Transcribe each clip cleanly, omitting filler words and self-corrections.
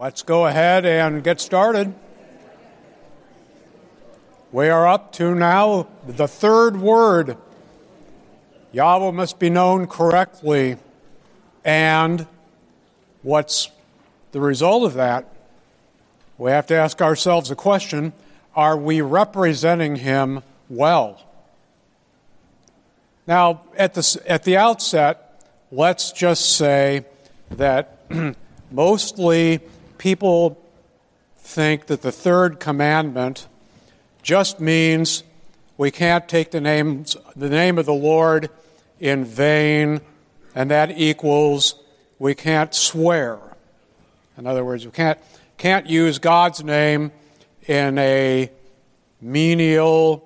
Let's go ahead and get started. We are up to now the third word. Yahweh must be known correctly. And what's the result of that? We have to ask ourselves a question: are we representing him well? Now, at the outset, let's just say that mostly people think that the third commandment just means we can't take the name of the Lord in vain, and that equals we can't swear. In other words, we can't use God's name in a menial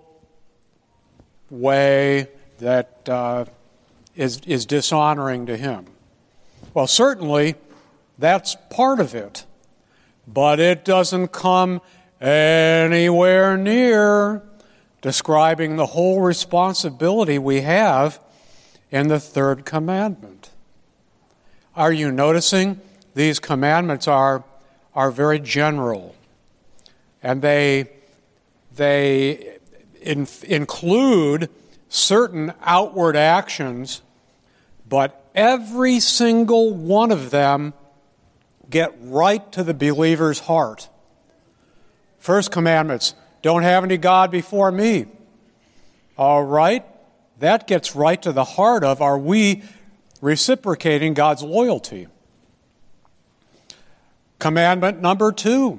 way that is dishonoring to him. Well, certainly that's part of it, but it doesn't come anywhere near describing the whole responsibility we have in the third commandment. Are you noticing these commandments are very general, and they include certain outward actions, but every single one of them get right to the believer's heart. First commandments: don't have any God before me. All right, that gets right to the heart of, are we reciprocating God's loyalty? Commandment number 2: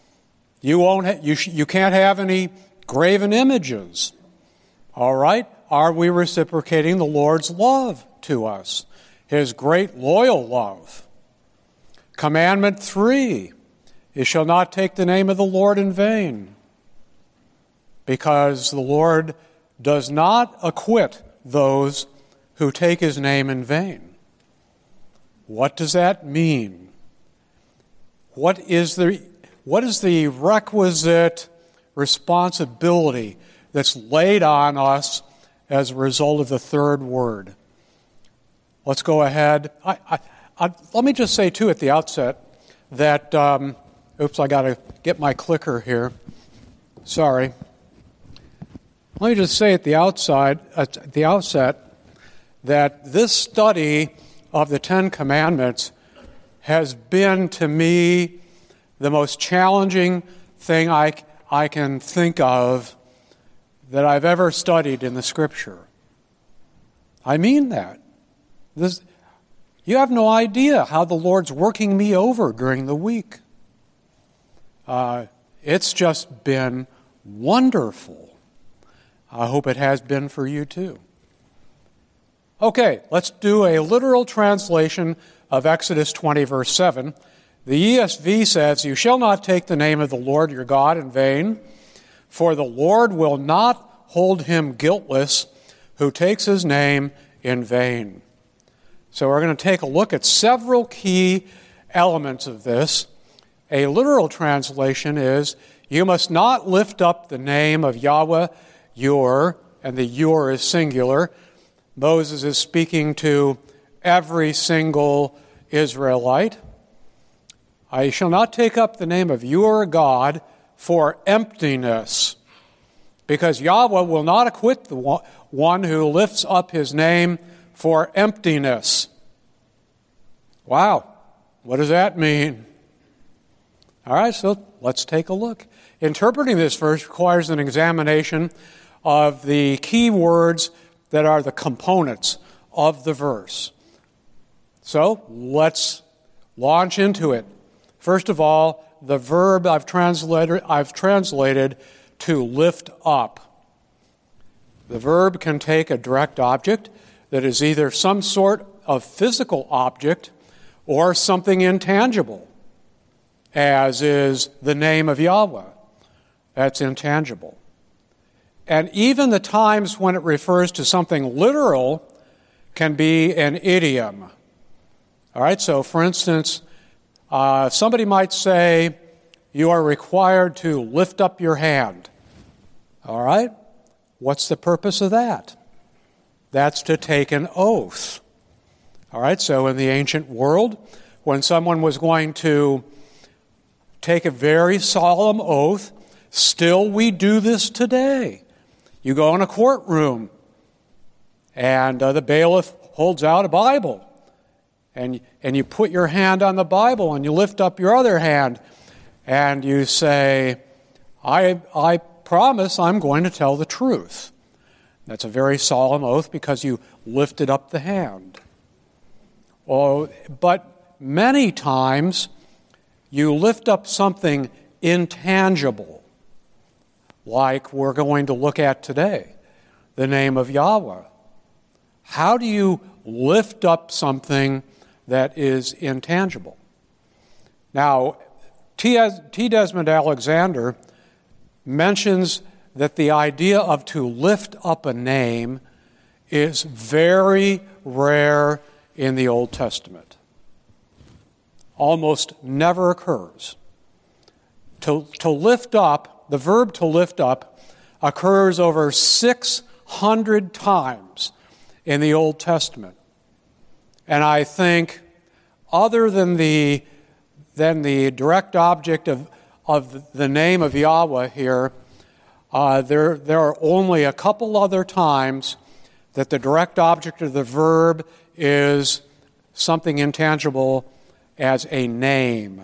you can't have any graven images. All right, are we reciprocating the Lord's love to us, his great loyal love? Commandment 3: you shall not take the name of the Lord in vain, because the Lord does not acquit those who take his name in vain. What does that mean? What is the requisite responsibility that's laid on us as a result of the third word? Let's go ahead. Let me just say, too, at the outset that, I got to get my clicker here. Sorry. Let me just say at the outset that this study of the Ten Commandments has been, to me, the most challenging thing I can think of that I've ever studied in the Scripture. I mean that. You have no idea how the Lord's working me over during the week. It's just been wonderful. I hope it has been for you too. Okay, let's do a literal translation of Exodus 20, verse 7. The ESV says, "You shall not take the name of the Lord your God in vain, for the Lord will not hold him guiltless who takes his name in vain." So we're going to take a look at several key elements of this. A literal translation is, you must not lift up the name of Yahweh, Ur, and the Ur is singular. Moses is speaking to every single Israelite. I shall not take up the name of your God for emptiness, because Yahweh will not acquit the one who lifts up his name for emptiness. Wow, what does that mean? All right, so let's take a look. Interpreting this verse requires an examination of the key words that are the components of the verse. So let's launch into it. First of all, the verb I've translated to lift up. The verb can take a direct object that is either some sort of physical object or something intangible, as is the name of Yahweh. That's intangible. And even the times when it refers to something literal can be an idiom. All right, so for instance, somebody might say, you are required to lift up your hand. All right, what's the purpose of that? That's to take an oath. All right, so in the ancient world, when someone was going to take a very solemn oath. Still, we do this today. You go in a courtroom, and the bailiff holds out a Bible, and you put your hand on the Bible, and you lift up your other hand, and you say, I promise I'm going to tell the truth. That's a very solemn oath because you lifted up the hand. Oh, but many times you lift up something intangible, like we're going to look at today, the name of Yahweh. How do you lift up something that is intangible? Now, T. Desmond Alexander mentions that the idea of to lift up a name is very rare in the Old Testament. Almost never occurs. To lift up, the verb to lift up, occurs over 600 times in the Old Testament. And I think, other than the direct object of the name of Yahweh here, there are only a couple other times that the direct object of the verb is something intangible as a name.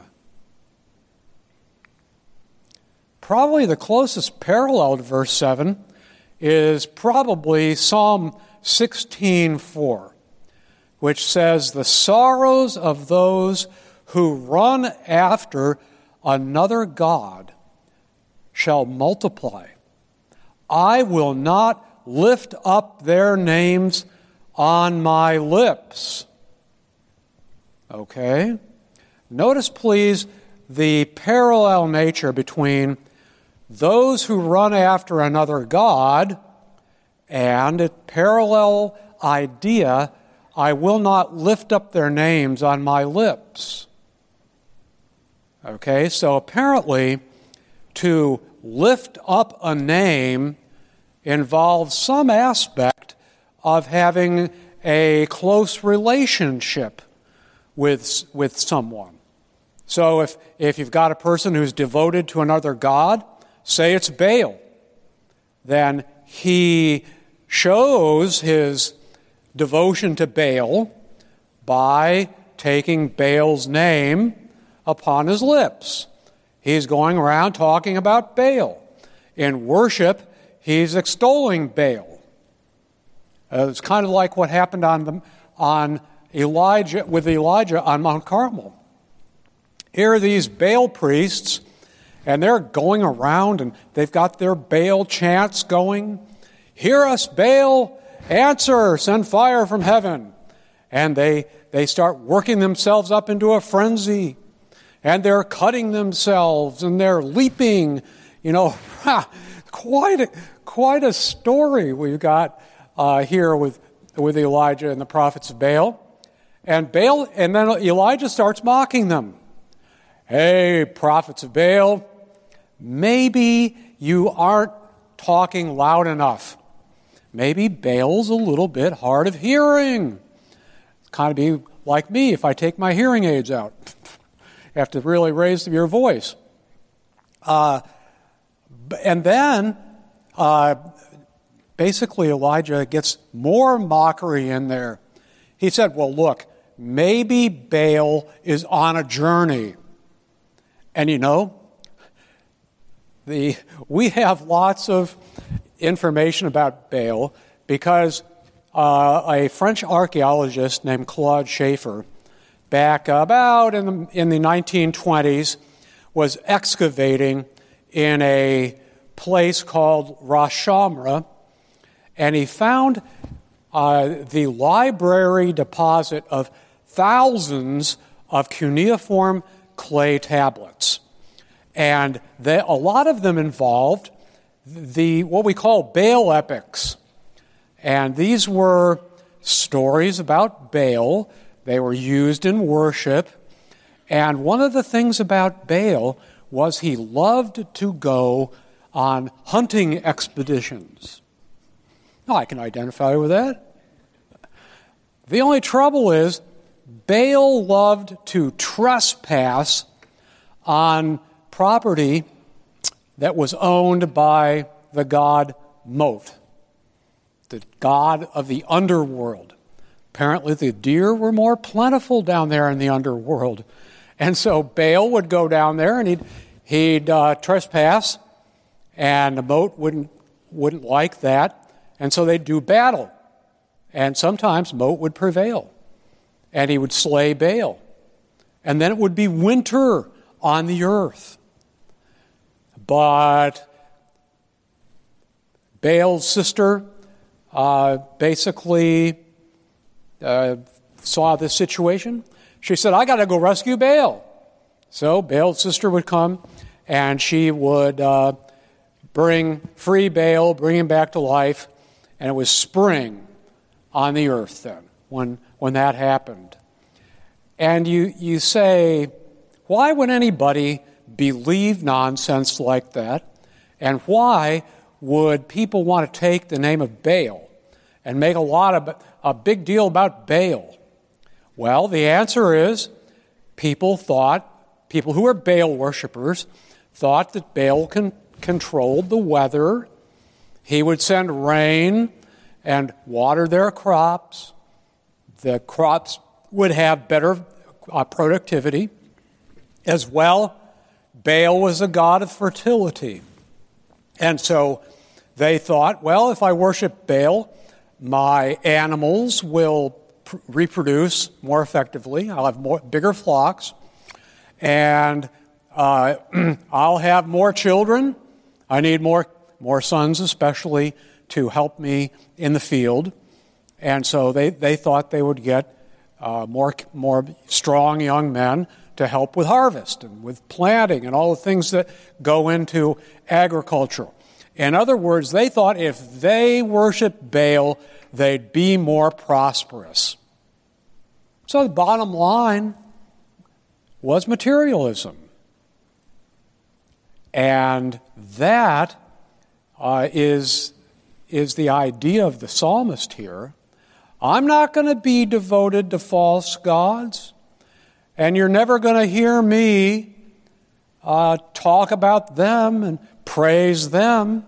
Probably the closest parallel to verse 7 is probably Psalm 16:4, which says, "The sorrows of those who run after another god shall multiply. I will not lift up their names on my lips." Okay? Notice, please, the parallel nature between those who run after another god and a parallel idea, I will not lift up their names on my lips. Okay, so apparently to lift up a name involves some aspect of having a close relationship with someone. So if you've got a person who's devoted to another god, say it's Baal, then he shows his devotion to Baal by taking Baal's name upon his lips. He's going around talking about Baal. In worship, he's extolling Baal. It's kind of like what happened on Elijah on Mount Carmel. Here are these Baal priests, and they're going around, and they've got their Baal chants going. "Hear us, Baal! Answer! Send fire from heaven!" And they start working themselves up into a frenzy. And they're cutting themselves, and they're leaping. Quite a story we've got here with Elijah and the prophets of Baal. And then Elijah starts mocking them. "Hey, prophets of Baal, maybe you aren't talking loud enough. Maybe Baal's a little bit hard of hearing. It's kind of be like me if I take my hearing aids out. You have to really raise your voice." And then, basically, Elijah gets more mockery in there. He said, "Well, look, maybe Baal is on a journey." And we have lots of information about Baal because a French archaeologist named Claude Schaeffer, back about in the 1920s, was excavating in a place called Ras Shamra, and he found the library deposit of thousands of cuneiform clay tablets. And a lot of them involved what we call Baal epics. And these were stories about Baal. They were used in worship. And one of the things about Baal was he loved to go on hunting expeditions. Now, I can identify with that. The only trouble is Baal loved to trespass on property that was owned by the god Mot, the god of the underworld. Apparently the deer were more plentiful down there in the underworld. And so Baal would go down there and he'd trespass, and Mot wouldn't like that, and so they'd do battle. And sometimes Mot would prevail, and he would slay Baal. And then it would be winter on the earth. But Baal's sister basically saw this situation. She said, I got to go rescue Baal. So Baal's sister would come, and she would free Baal, bring him back to life, and it was spring on the earth then when that happened. And you say, why would anybody believe nonsense like that? And why would people want to take the name of Baal and make a big deal about Baal? Well, the answer is people who are Baal worshipers thought that Baal controlled the weather. He would send rain and water their crops. The crops would have better productivity. As well, Baal was a god of fertility. And so they thought, well, if I worship Baal, my animals will reproduce more effectively. I'll have bigger flocks, and I'll have more children. I need more sons, especially, to help me in the field. And so they thought they would get more strong young men to help with harvest and with planting and all the things that go into agriculture. In other words, they thought if they worshiped Baal, they'd be more prosperous. So the bottom line was materialism. And that is the idea of the psalmist here. I'm not going to be devoted to false gods, and you're never going to hear me talk about them and praise them.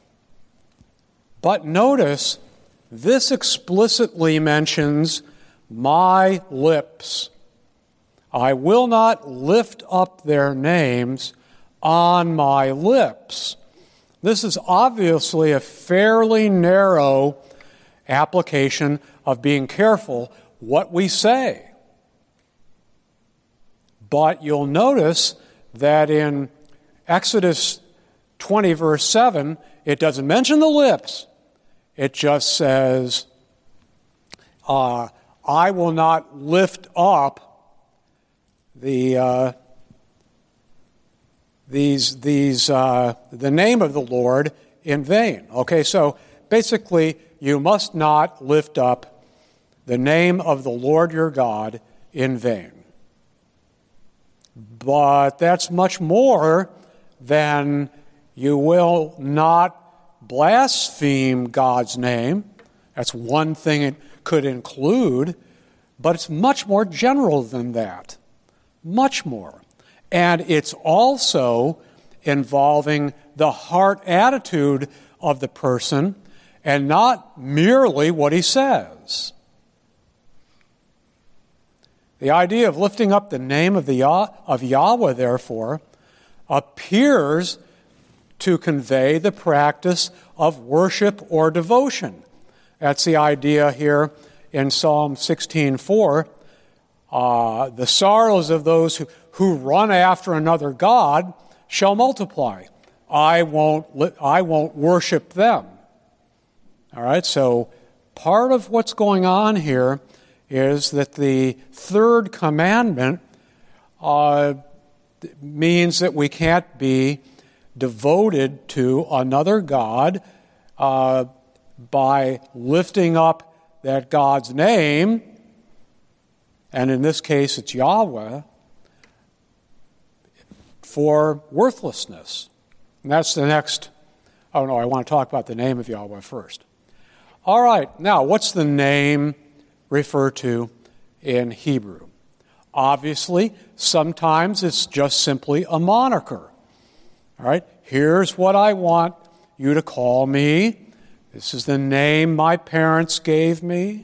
But notice, this explicitly mentions my lips. I will not lift up their names on my lips. This is obviously a fairly narrow application of being careful what we say. But you'll notice that in Exodus 20, verse 7, it doesn't mention the lips. It just says, I will not lift up the name of the Lord in vain. Okay, so basically, you must not lift up the name of the Lord your God in vain. But that's much more than you will not blaspheme God's name. That's one thing it could include, but it's much more general than that. Much more. And it's also involving the heart attitude of the person and not merely what he says. The idea of lifting up the name of Yahweh, therefore, appears to convey the practice of worship or devotion. That's the idea here in Psalm 16:4. The sorrows of those who run after another god shall multiply. I won't worship them. All right, so part of what's going on here is that the third commandment means that we can't be devoted to another god by lifting up that God's name, and in this case it's Yahweh, for worthlessness. And that's the next, I want to talk about the name of Yahweh first. All right, now what's the name refer to in Hebrew? Obviously, sometimes it's just simply a moniker. All right, here's what I want you to call me. This is the name my parents gave me.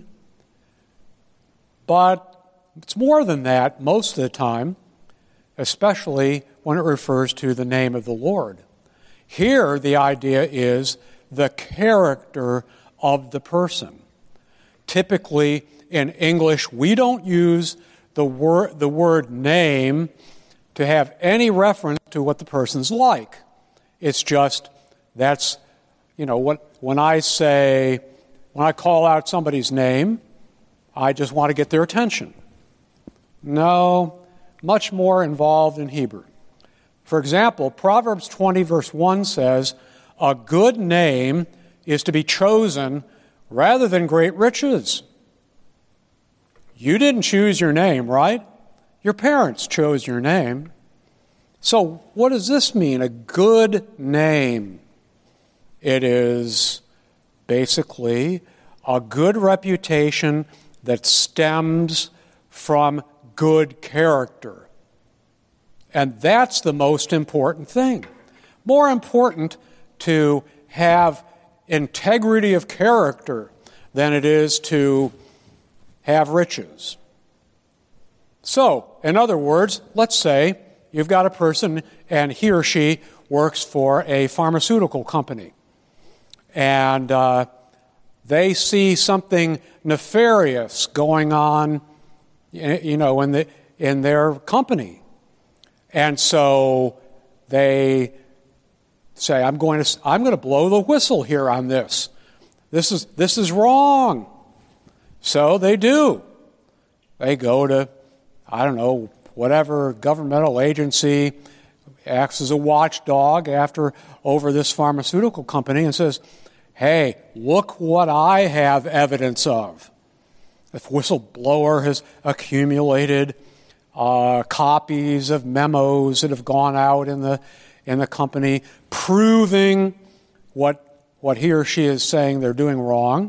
But it's more than that most of the time, especially when it refers to the name of the Lord. Here, the idea is the character of the person. Typically, in English, we don't use the word name to have any reference to what the person's like. It's just, that's, when I call out somebody's name, I just want to get their attention. No, much more involved in Hebrew. For example, Proverbs 20, verse 1 says, a good name is to be chosen rather than great riches. You didn't choose your name, right? Your parents chose your name. So what does this mean, a good name? It is basically a good reputation that stems from good character. And that's the most important thing. More important to have integrity of character than it is to have riches. So, in other words, let's say you've got a person and he or she works for a pharmaceutical company. And they see something nefarious going on, in their company. And so they say, I'm going to blow the whistle here on this. This is wrong. So they do. They go to, whatever governmental agency acts as a watchdog over this pharmaceutical company and says, hey, look what I have evidence of. The whistleblower has accumulated copies of memos that have gone out in the company proving what he or she is saying they're doing wrong.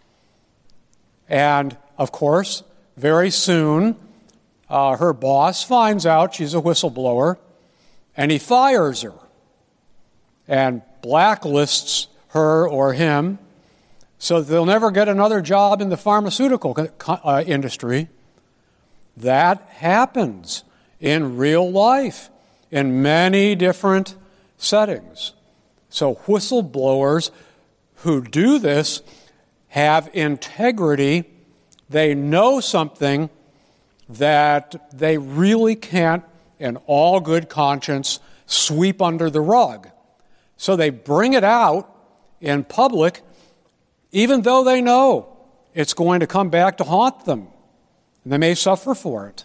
And, of course, very soon, her boss finds out she's a whistleblower, and he fires her and blacklists her or him so that they'll never get another job in the pharmaceutical industry. That happens in real life in many different settings. So whistleblowers who do this have integrity. They know something that they really can't, in all good conscience, sweep under the rug. So they bring it out in public, even though they know it's going to come back to haunt them. And they may suffer for it.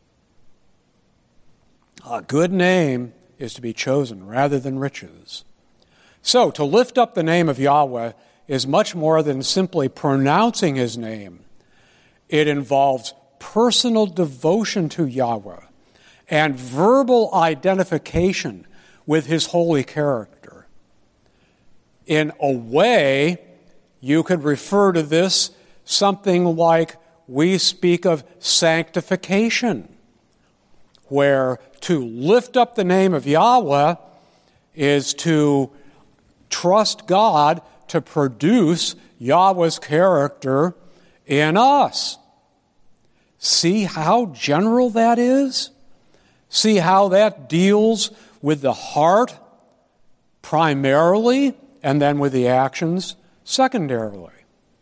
A good name is to be chosen rather than riches. So, to lift up the name of Yahweh is much more than simply pronouncing his name. It involves personal devotion to Yahweh and verbal identification with his holy character. In a way, you could refer to this something like we speak of sanctification, where to lift up the name of Yahweh is to trust God to produce Yahweh's character in us. See how general that is? See how that deals with the heart primarily and then with the actions secondarily.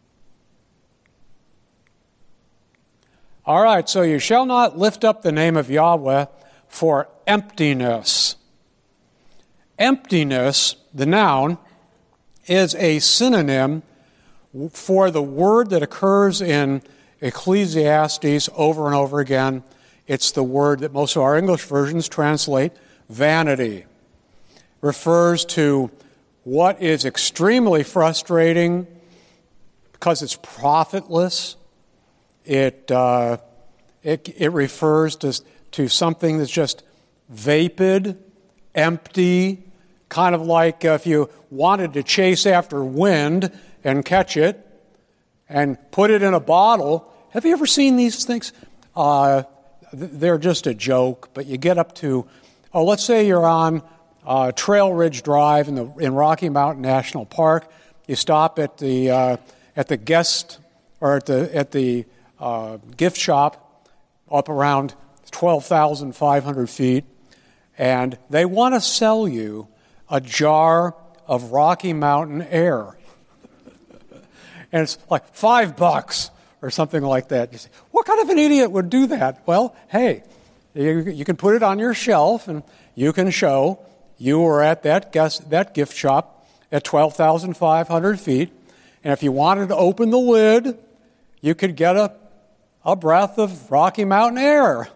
All right, so you shall not lift up the name of Yahweh for emptiness. Emptiness, the noun, is a synonym for the word that occurs in Ecclesiastes over and over again. It's the word that most of our English versions translate vanity. Refers to what is extremely frustrating because it's profitless. It refers to something that's just vapid, empty, kind of like if you wanted to chase after wind and catch it and put it in a bottle. Have you ever seen these things? They're just a joke, but you get up to, let's say you're on Trail Ridge Drive in Rocky Mountain National Park. You stop at the guest or at the gift shop up around 12,500 feet, and they want to sell you a jar of Rocky Mountain air. And it's like $5 or something like that. You say, what kind of an idiot would do that? Well, hey, you can put it on your shelf and you can show you were at that gift shop at 12,500 feet. And if you wanted to open the lid, you could get a breath of Rocky Mountain air.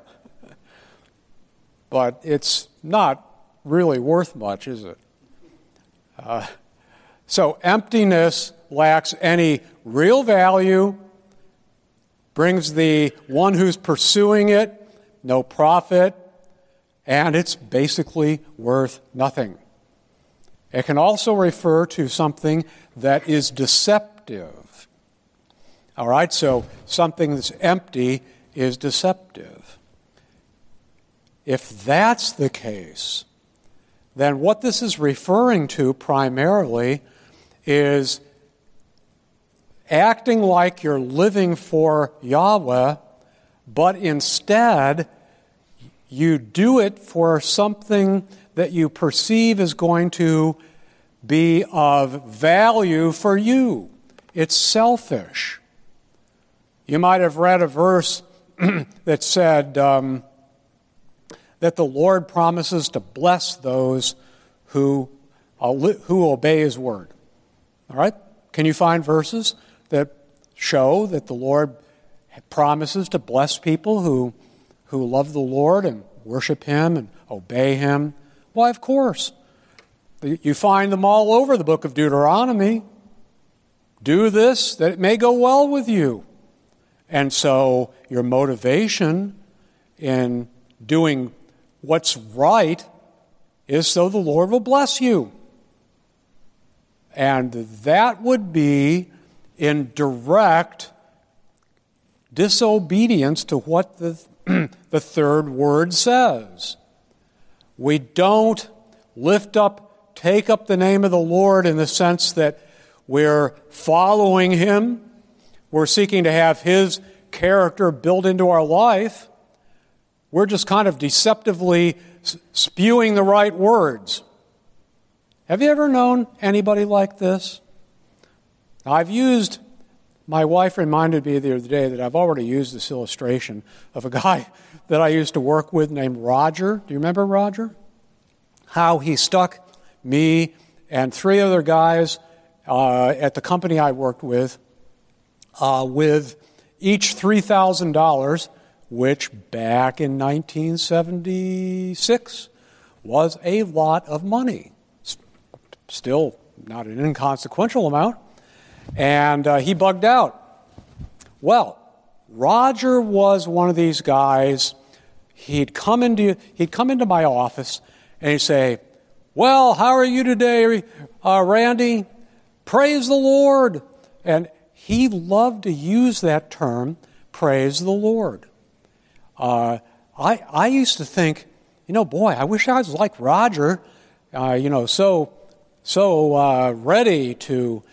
But it's not really worth much, is it? So emptiness lacks any real value, brings the one who's pursuing it no profit, and it's basically worth nothing. It can also refer to something that is deceptive. All right, so something that's empty is deceptive. If that's the case, then what this is referring to primarily is acting like you're living for Yahweh, but instead you do it for something that you perceive is going to be of value for you. It's selfish. You might have read a verse that said that the Lord promises to bless those who obey His word. All right? Can you find verses that show that the Lord promises to bless people who love the Lord and worship Him and obey Him? Why, of course. You find them all over the book of Deuteronomy. Do this, that it may go well with you. And so your motivation in doing what's right is so the Lord will bless you. And that would be in direct disobedience to what the third word says. We don't take up the name of the Lord in the sense that we're following Him, we're seeking to have His character built into our life. We're just kind of deceptively spewing the right words. Have you ever known anybody like this? My wife reminded me the other day that I've already used this illustration of a guy that I used to work with named Roger. Do you remember Roger? How he stuck me and 3 other guys at the company I worked with each $3,000, which back in 1976 was a lot of money. Still not an inconsequential amount. And he bugged out. Well, Roger was one of these guys. He'd come into my office and he'd say, "Well, how are you today, Randy? Praise the Lord." And he loved to use that term, praise the Lord. I used to think, boy, I wish I was like Roger, so ready to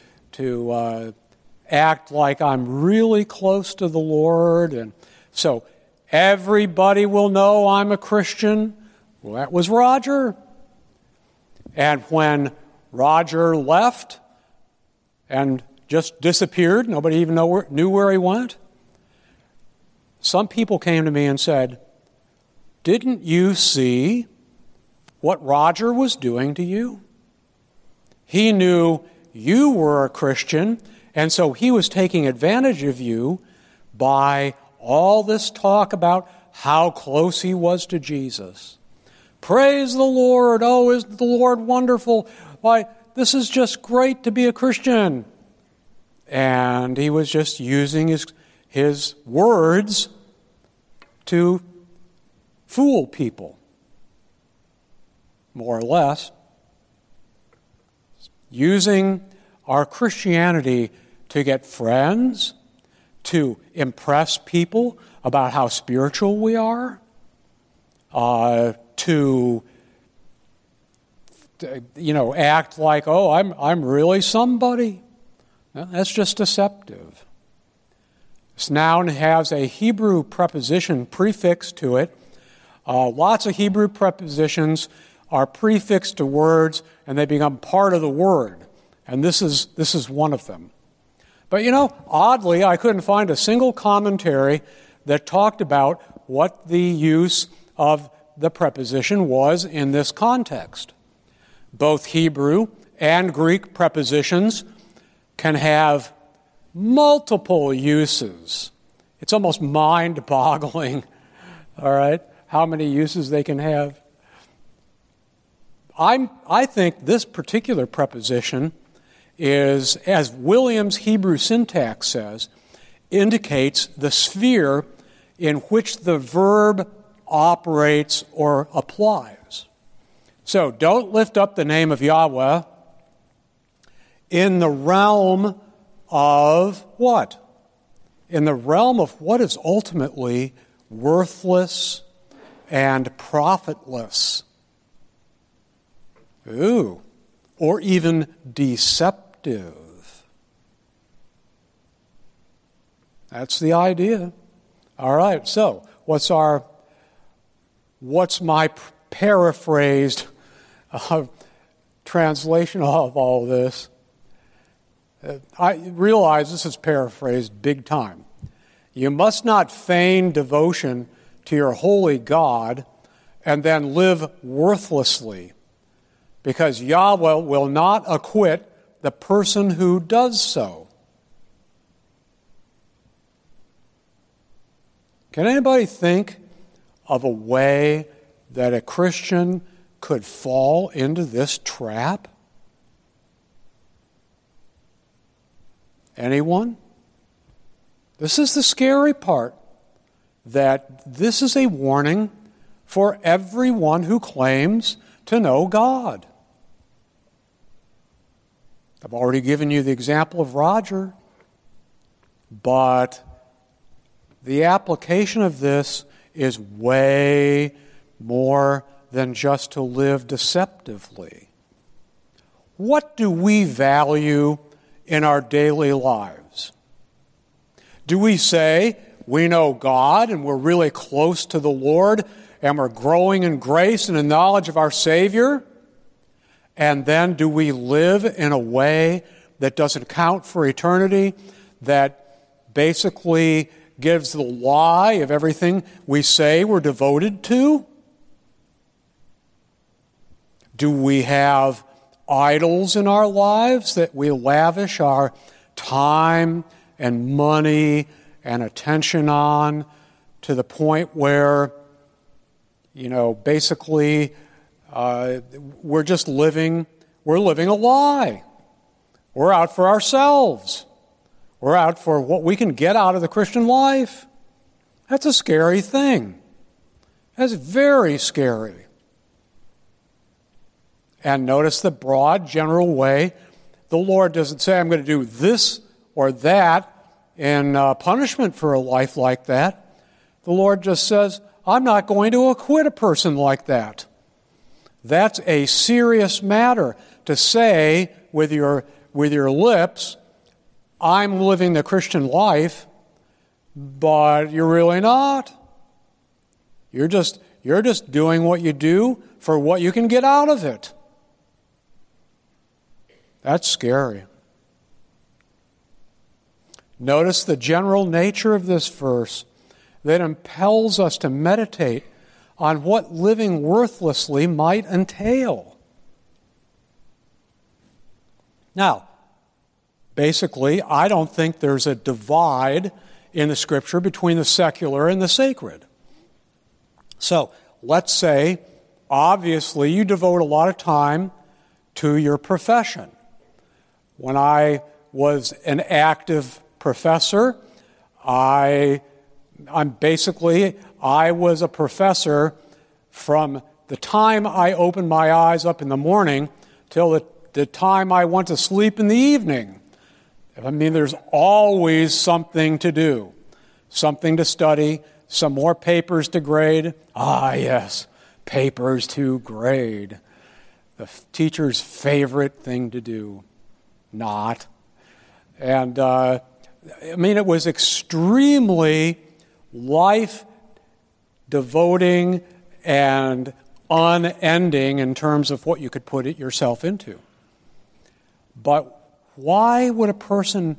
act like I'm really close to the Lord, and so everybody will know I'm a Christian. Well, that was Roger. And when Roger left and just disappeared, nobody even knew where he went, some people came to me and said, "Didn't you see what Roger was doing to you? He knew you were a Christian, and so he was taking advantage of you by all this talk about how close he was to Jesus. Praise the Lord. Oh, isn't the Lord wonderful? Why, this is just great to be a Christian." And he was just using his words to fool people, more or less. Using our Christianity to get friends, to impress people about how spiritual we are, to act like, oh, I'm really somebody. No, that's just deceptive. This noun has a Hebrew preposition prefixed to it. Lots of Hebrew prepositions are prefixed to words, and they become part of the word. And this is one of them. But oddly, I couldn't find a single commentary that talked about what the use of the preposition was in this context. Both Hebrew and Greek prepositions can have multiple uses. It's almost mind-boggling, all right, how many uses they can have. I think this particular preposition is, as Williams' Hebrew syntax says, indicates the sphere in which the verb operates or applies. So don't lift up the name of Yahweh in the realm of what? In the realm of what is ultimately worthless and profitless. Ooh, or even deceptive. That's the idea. All right, so what's my paraphrased translation of all this? I realize this is paraphrased big time. You must not feign devotion to your holy God and then live worthlessly, because Yahweh will not acquit the person who does so. Can anybody think of a way that a Christian could fall into this trap? Anyone? This is the scary part, that this is a warning for everyone who claims to know God. I've already given you the example of Roger, but the application of this is way more than just to live deceptively. What do we value in our daily lives? Do we say we know God and we're really close to the Lord and we're growing in grace and in knowledge of our Savior? And then do we live in a way that doesn't count for eternity, that basically gives the lie of everything we say we're devoted to? Do we have idols in our lives that we lavish our time and money and attention on to the point where, basically we're living a lie. We're out for ourselves. We're out for what we can get out of the Christian life. That's a scary thing. That's very scary. And notice the broad, general way. The Lord doesn't say, I'm going to do this or that in punishment for a life like that. The Lord just says, I'm not going to acquit a person like that. That's a serious matter to say with your lips, I'm living the Christian life, but you're really not. You're just doing what you do for what you can get out of it. That's scary. Notice the general nature of this verse that impels us to meditate on what living worthlessly might entail. Now, basically, I don't think there's a divide in the Scripture between the secular and the sacred. So, let's say, obviously, you devote a lot of time to your profession. When I was an active professor, I was a professor from the time I opened my eyes up in the morning till the time I went to sleep in the evening. I mean, there's always something to do, something to study, some more papers to grade. Ah, yes, papers to grade. the teacher's favorite thing to do. Not. And, it was extremely life-devoting and unending in terms of what you could put it yourself into. But why would a Christian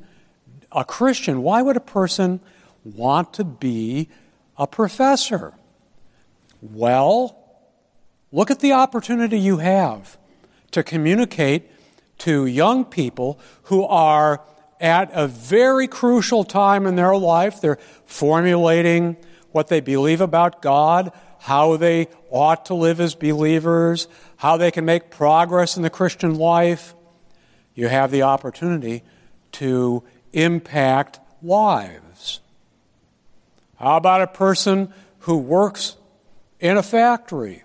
want to be a professor? Well, look at the opportunity you have to communicate to young people who are at a very crucial time in their life. They're formulating what they believe about God, how they ought to live as believers, how they can make progress in the Christian life. You have the opportunity to impact lives. How about a person who works in a factory?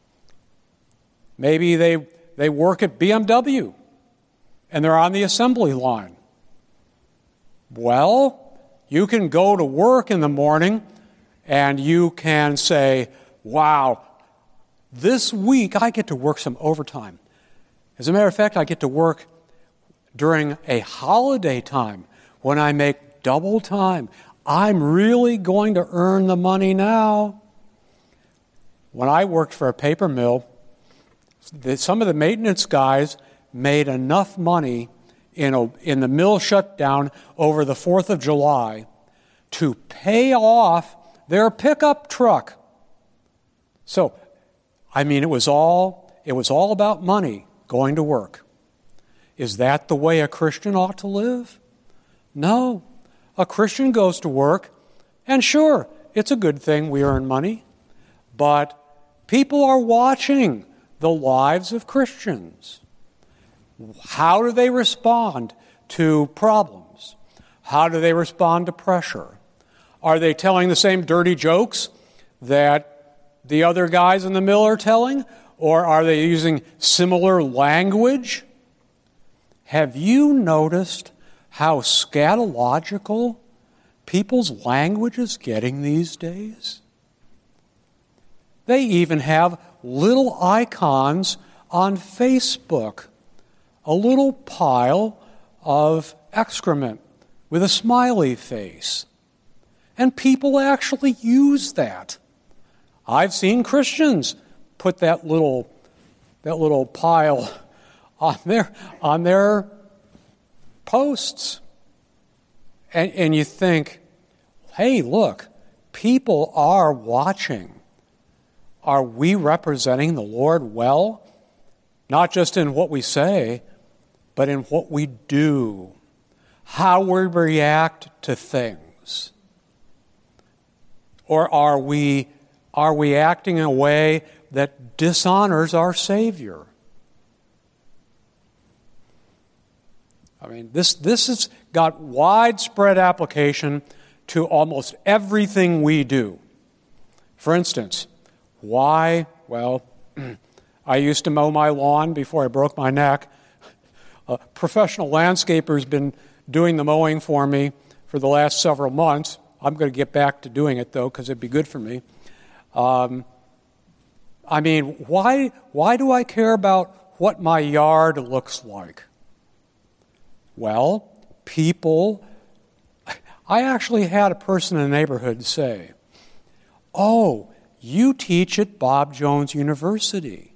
Maybe they work at BMW and they're on the assembly line. Well, you can go to work in the morning and you can say, wow, this week I get to work some overtime. As a matter of fact, I get to work during a holiday time when I make double time. I'm really going to earn the money now. When I worked for a paper mill, some of the maintenance guys made enough money in the mill shutdown over the 4th of July to pay off their pickup truck. So, it was all about money, going to work. Is that the way a Christian ought to live? No. A Christian goes to work, and sure, it's a good thing we earn money, but people are watching the lives of Christians. How do they respond to problems? How do they respond to pressure? Are they telling the same dirty jokes that the other guys in the mill are telling? Or are they using similar language? Have you noticed how scatological people's language is getting these days? They even have little icons on Facebook, a little pile of excrement with a smiley face. And people actually use that. I've seen Christians put that little pile on their posts. And you think, hey, look, people are watching. Are we representing the Lord well? Not just in what we say, but in what we do, how we react to things. Or are we acting in a way that dishonors our Savior? This has got widespread application to almost everything we do. For instance, why? Well, I used to mow my lawn before I broke my neck. A professional landscaper has been doing the mowing for me for the last several months. I'm going to get back to doing it, though, because it'd be good for me. Why do I care about what my yard looks like? Well, I actually had a person in the neighborhood say, oh, you teach at Bob Jones University.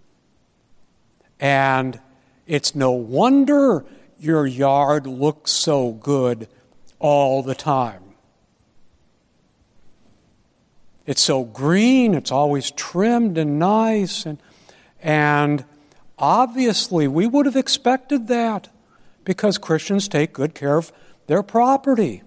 And it's no wonder your yard looks so good all the time. It's so green, it's always trimmed and nice. And obviously, we would have expected that because Christians take good care of their property.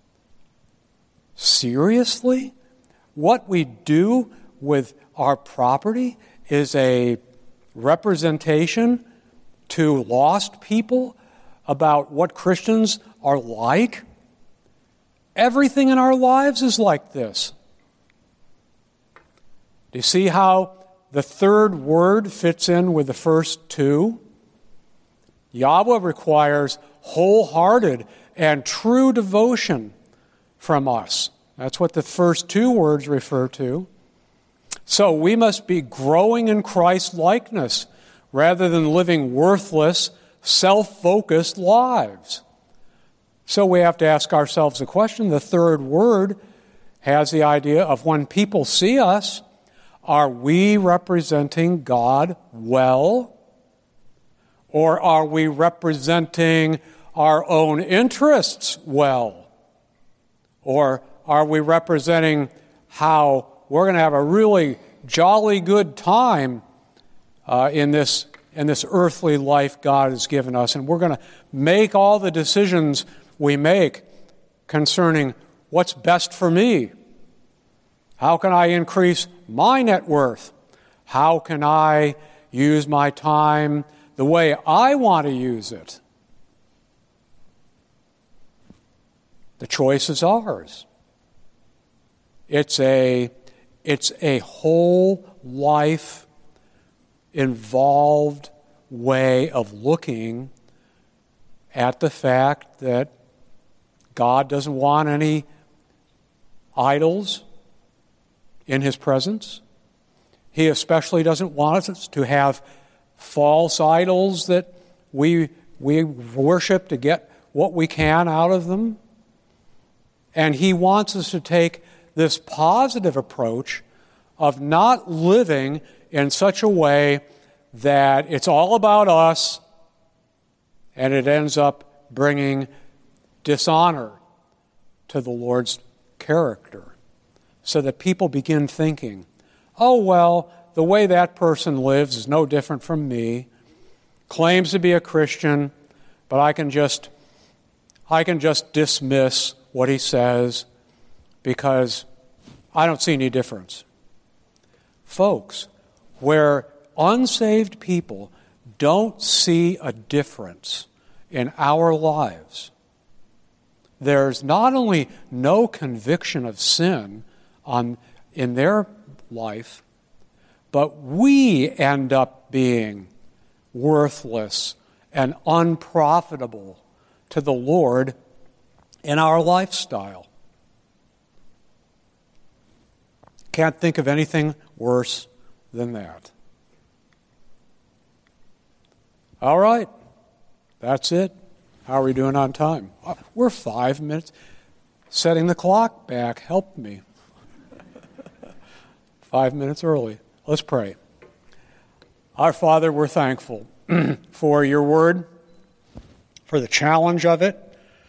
Seriously? What we do with our property is a representation to lost people about what Christians are like? Everything in our lives is like this. Do you see how the third word fits in with the first two? Yahweh requires wholehearted and true devotion from us. That's what the first two words refer to. So we must be growing in Christ's likeness. rather than living worthless, self-focused lives. So we have to ask ourselves a question. The third word has the idea of when people see us, are we representing God well? Or are we representing our own interests well? Or are we representing how we're going to have a really jolly good time in this earthly life God has given us, and we're going to make all the decisions we make concerning what's best for me? How can I increase my net worth? How can I use my time the way I want to use it? The choice is ours. It's a whole life involved way of looking at the fact that God doesn't want any idols in His presence. He especially doesn't want us to have false idols that we worship to get what we can out of them. And He wants us to take this positive approach of not living in such a way that it's all about us and it ends up bringing dishonor to the Lord's character, so that people begin thinking, oh, well, the way that person lives is no different from me, claims to be a Christian, but I can just dismiss what he says because I don't see any difference. Folks, where unsaved people don't see a difference in our lives, there's not only no conviction of sin in their life, but we end up being worthless and unprofitable to the Lord in our lifestyle. Can't think of anything worse than that. All right, that's it. How are we doing on time? We're 5 minutes. Setting the clock back helped me. 5 minutes early. Let's pray. Our Father, we're thankful for your word, for the challenge of it.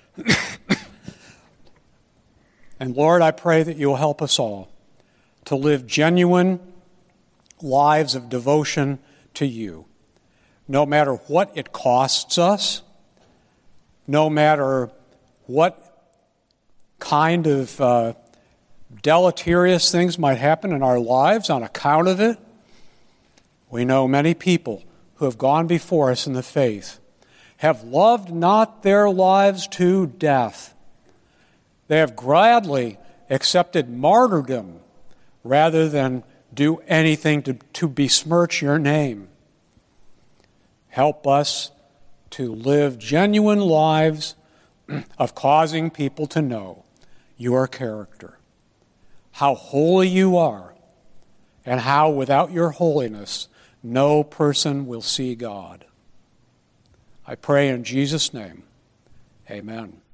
And Lord, I pray that you'll help us all to live genuine lives of devotion to you, no matter what it costs us, no matter what kind of deleterious things might happen in our lives on account of it. We know many people who have gone before us in the faith have loved not their lives to death. They have gladly accepted martyrdom rather than do anything to besmirch your name. Help us to live genuine lives of causing people to know your character, how holy you are, and how without your holiness no person will see God. I pray in Jesus' name, amen.